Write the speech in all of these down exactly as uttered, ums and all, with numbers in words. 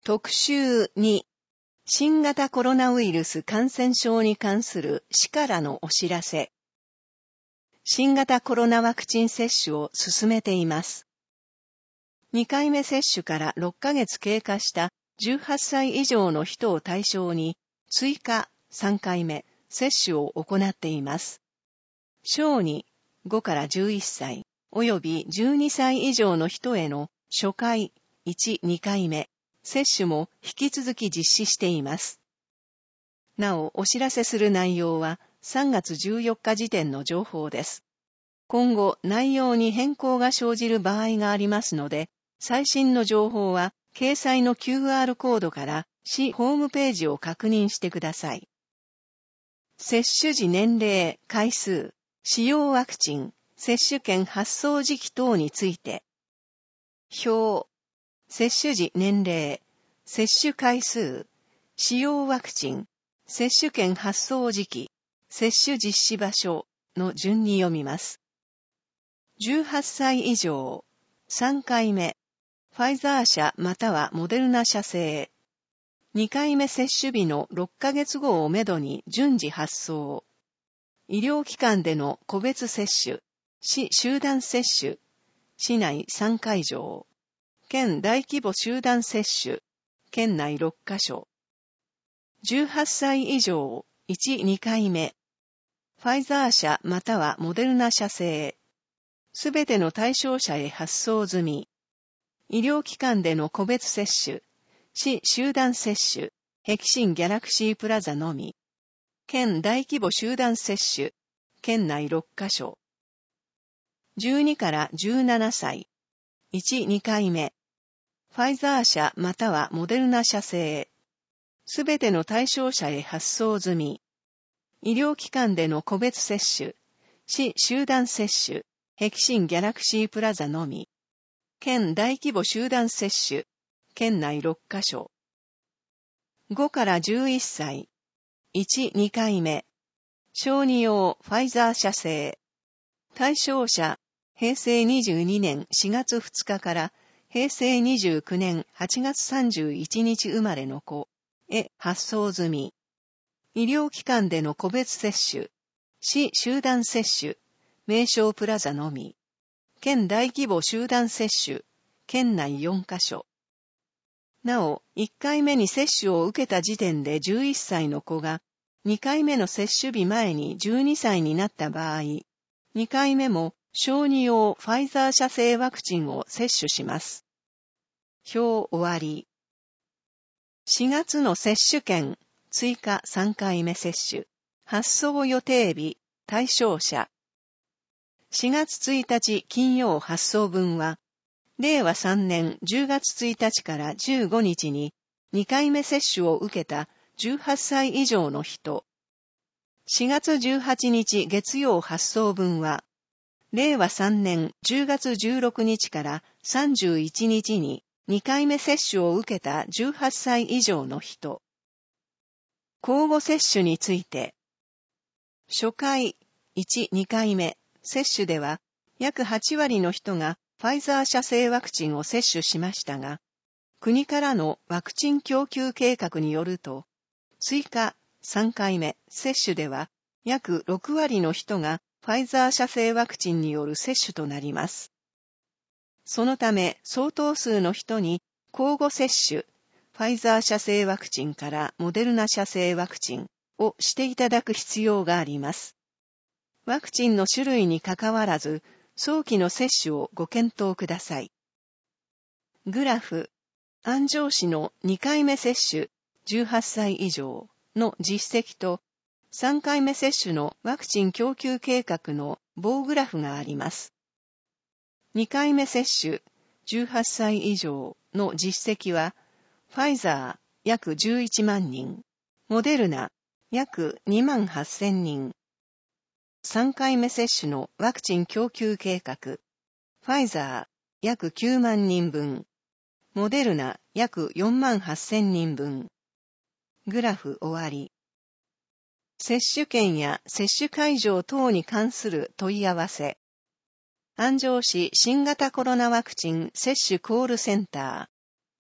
特集に、新型コロナウイルス感染症に関する市からのお知らせ。新型コロナワクチン接種を進めています。にかいめ接種からろっかげつ経過したじゅうはっさい以上の人を対象に、追加さんかいめ接種を行っています。小児ごからじゅういっさい及びじゅうにさい以上の人への初回いち、にかいめ接種も引き続き実施しています。なお、お知らせする内容はさんがつじゅうよっか時点の情報です。今後、内容に変更が生じる場合がありますので、最新の情報は掲載の キューアール コードから市ホームページを確認してください。接種時年齢、回数、使用ワクチン、接種券発送時期等について。表、接種時年齢、接種回数、使用ワクチン、接種券発送時期、接種実施場所の順に読みます。じゅうはっさい以上、さんかいめ、ファイザー社またはモデルナ社製。にかいめ接種日のろっかげつごをめどに順次発送。医療機関での個別接種、市集団接種、市内さんかいじょう、県大規模集団接種、県内ろっかしょ。じゅうはっさい以上、いち、にかいめ。ファイザー社またはモデルナ社製。すべての対象者へ発送済み。医療機関での個別接種、市集団接種、碧新ギャラクシープラザのみ。県大規模集団接種、県内ろっかしょ。じゅうにからじゅうななさい、いち、にかいめ。ファイザー社またはモデルナ社製。すべての対象者へ発送済み。医療機関での個別接種、市集団接種、碧新ギャラクシープラザのみ。県大規模集団接種、県内ろっかしょ。ごからじゅういっさい、いち、にかいめ。小児用ファイザー社製。対象者、へいせいにじゅうにねんしがつふつかからへいせいにじゅうきゅうねんはちがつさんじゅういちにち生まれの子へ発送済み。医療機関での個別接種、市集団接種、名称プラザのみ。県大規模集団接種、県内よんかしょ。なお、いっかいめに接種を受けた時点でじゅういっさいの子が、にかいめの接種日前にじゅうにさいになった場合、にかいめも小児用ファイザー社製ワクチンを接種します。表終わり。しがつの接種券、追加さんかいめ接種、発送予定日、対象者。しがつついたち金曜発送分は、れいわさんねんじゅうがつついたちからじゅうごにちににかいめ接種を受けたじゅうはっさい以上の人。しがつじゅうはちにち月曜発送分は、れいわさんねんじゅうがつじゅうろくにちからさんじゅういちにちににかいめ接種を受けたじゅうはっさい以上の人。交互接種について、初回いち、にかいめ接種では約はちわりの人がファイザー社製ワクチンを接種しましたが、国からのワクチン供給計画によると、追加さんかいめ接種では約ろくわりの人がファイザー社製ワクチンによる接種となります。そのため相当数の人に交互接種、ファイザー社製ワクチンからモデルナ社製ワクチンをしていただく必要があります。ワクチンの種類にかかわらず、早期の接種をご検討ください。グラフ、安城市のにかいめ接種じゅうはっさい以上の実績とさんかいめ接種のワクチン供給計画の棒グラフがあります。にかいめ接種じゅうはっさい以上の実績は、ファイザー約じゅういちまんにん、モデルナ約にまんはっせんにん。さんかいめ接種のワクチン供給計画、ファイザー約きゅうまんにんぶん、モデルナ約よんまんはっせんにんぶん。グラフ終わり。接種券や接種会場等に関する問い合わせ。安城市新型コロナワクチン接種コールセンター。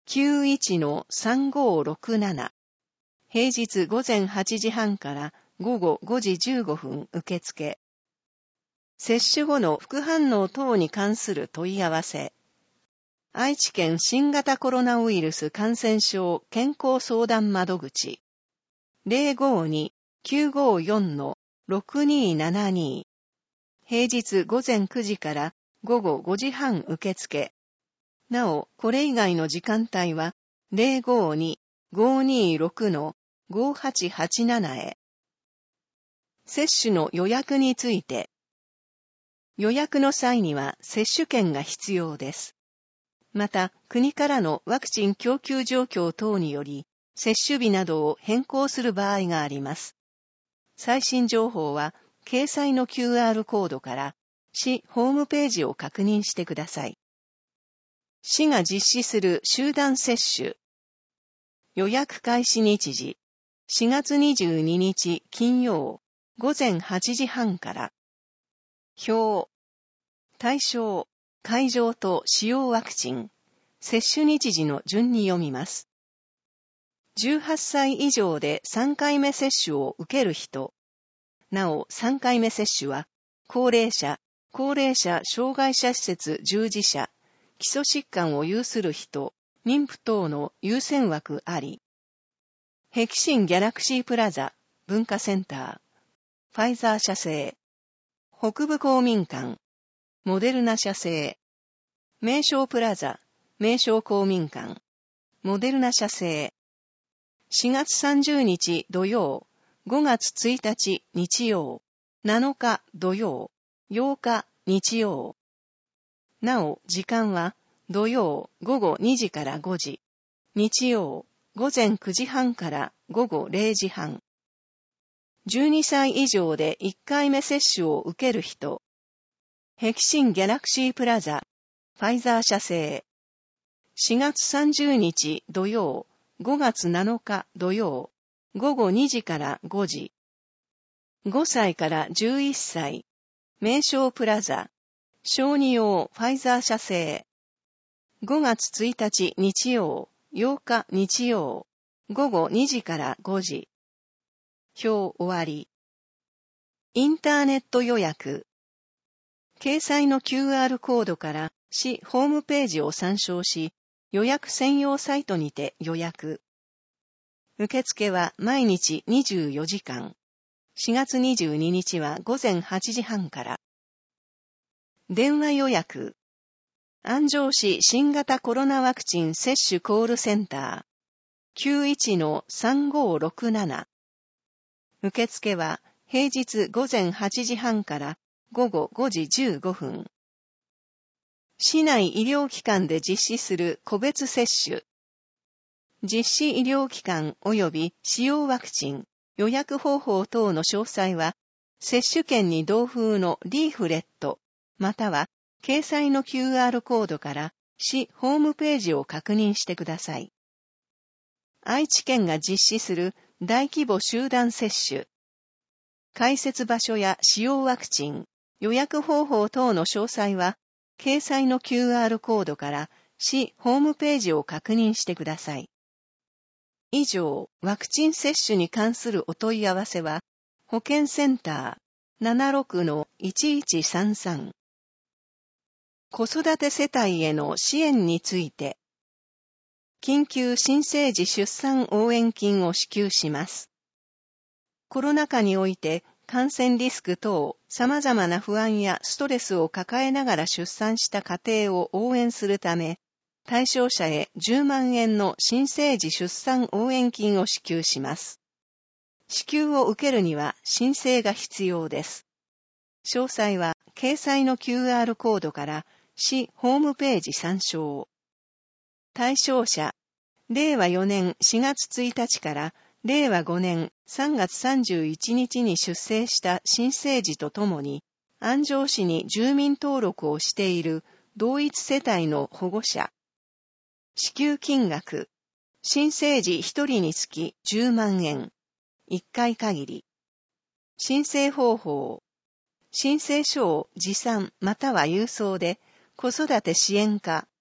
きゅういちのさんごろくなな。平日午前はちじはんから午後ごじじゅうごふん受付。接種後の副反応等に関する問い合わせ。愛知県新型コロナウイルス感染症健康相談窓口。ゼロごに きゅうごよん ろくにーななに。平日午前くじから午後ごじはん受付。なお、これ以外の時間帯はゼロごに ごにーろく ごはちはちななへ。接種の予約について。予約の際には接種券が必要です。また、国からのワクチン供給状況等により、接種日などを変更する場合があります。最新情報は、掲載の キューアール コードから、市ホームページを確認してください。市が実施する集団接種。予約開始日時、しがつにじゅうににち金曜、午前はちじはんから。表。対象、会場と使用ワクチン、接種日時の順に読みます。じゅうはっさい以上でさんかいめ接種を受ける人。なお、さんかいめ接種は、高齢者、高齢者障害者施設従事者、基礎疾患を有する人、妊婦等の優先枠あり。碧新ギャラクシープラザ、文化センター、ファイザー社製、北部公民館、モデルナ社製、名称プラザ、名称公民館、モデルナ社製、しがつさんじゅうにち土曜、ごがつついたち日曜、なのか土曜、ようか日曜。なお、時間は土曜午後にじからごじ、日曜午前くじはんから午後れいじはん。じゅうにさい以上でいっかいめ接種を受ける人。碧新ギャラクシープラザ、ファイザー社製。しがつさんじゅうにち土曜、ごがつなのか土曜、午後にじからごじ。ごさいからじゅういっさい、名称プラザ、小児用ファイザー社製。ごがつついたち日曜、ようか日曜、午後にじからごじ。表終わり。インターネット予約。掲載の キューアール コードから市ホームページを参照し、予約専用サイトにて予約。受付は毎日にじゅうよじかん。しがつにじゅうににちは午前はちじはんから。電話予約。安城市新型コロナワクチン接種コールセンター きゅういちのさんごろくなな。受付は平日午前はちじはんから午後ごじじゅうごふん。市内医療機関で実施する個別接種。実施医療機関及び使用ワクチン、予約方法等の詳細は、接種券に同封のリーフレット、または掲載の キューアール コードから市ホームページを確認してください。愛知県が実施する大規模集団接種。開設場所や使用ワクチン、予約方法等の詳細は、掲載の キューアール コードから市ホームページを確認してください。以上、ワクチン接種に関するお問い合わせは、保健センター ななろくのいちいちさんさん。子育て世帯への支援について、緊急新生児出産応援金を支給します。コロナ禍において感染リスク等様々な不安やストレスを抱えながら出産した家庭を応援するため、対象者へじゅうまんえんの新生児出産応援金を支給します。支給を受けるには申請が必要です。詳細は掲載の キューアール コードから市ホームページ参照。対象者、れいわよねんしがつついたちかられいわごねんさんがつさんじゅういちにちに出生した新生児とともに、安城市に住民登録をしている同一世帯の保護者。支給金額、新生児ひとりにつきじゅうまんえん、いっかい限り。申請方法、申請書を持参または郵送で子育て支援課、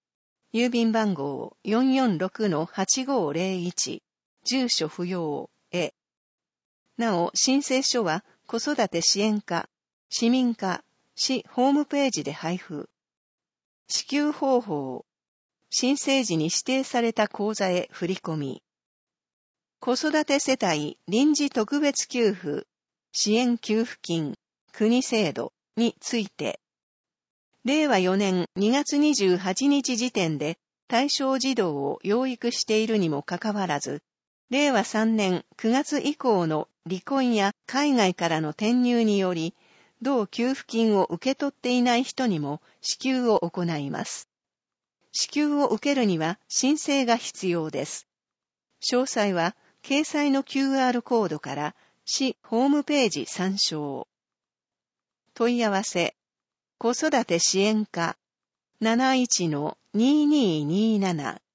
郵便番号 よんよんろくのはちごーぜろいち、住所不要へ。なお、申請書は子育て支援課、市民課、市ホームページで配布。支給方法。申請時に指定された口座へ振り込み。子育て世帯臨時特別給付、支援給付金、国制度について、れいわよねんにがつにじゅうはちにち時点で対象児童を養育しているにもかかわらず、れいわさんねんくがつ以降の離婚や海外からの転入により、同給付金を受け取っていない人にも支給を行います。支給を受けるには申請が必要です。詳細は掲載の キューアール コードから市ホームページ参照。問い合わせ、子育て支援課 なないちのにーにーにーなな